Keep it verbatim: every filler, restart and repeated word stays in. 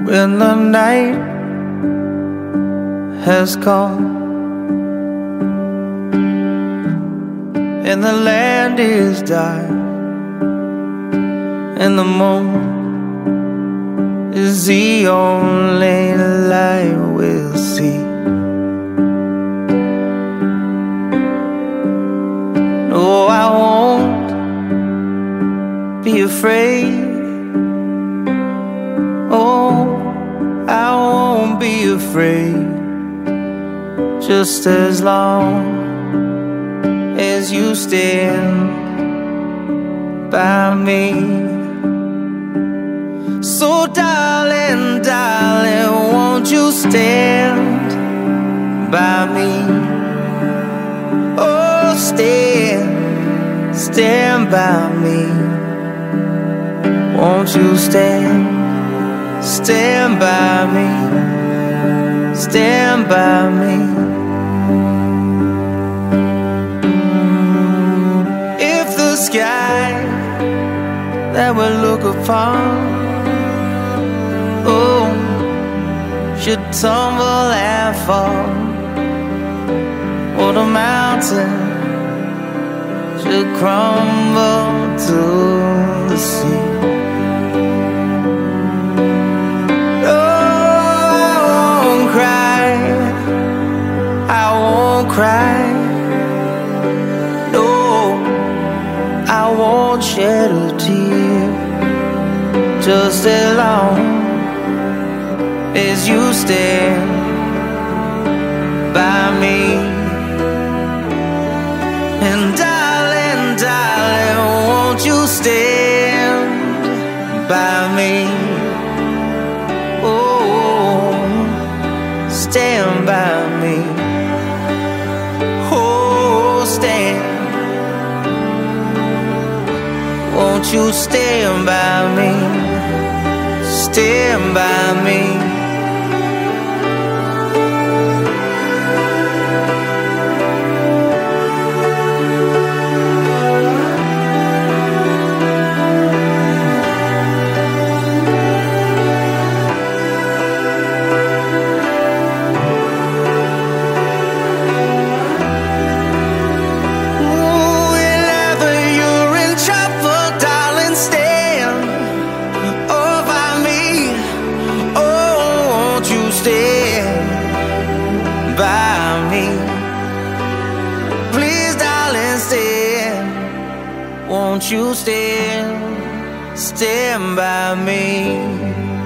when the night has come and the land is dark and the moon is the only light we'll see. No, I won't be afraid. Oh, I won't be afraid, just as long as you stand by me. So darling, darling, won't you stand by me? Oh, stand, stand by me. Won't you stand, stand by me, stand by me. If the sky that we look upon, oh, should tumble and fall, or the mountain should crumble to the sea, no, I won't cry, I won't cry, no, I won't shed a tear, just as long as you stand by me. And darling, darling, won't you stand by me? Oh, stand by me. Oh, stand. Won't you stand by me? Stand by me. By me, please, darling, stand. Won't you stand, stand by me?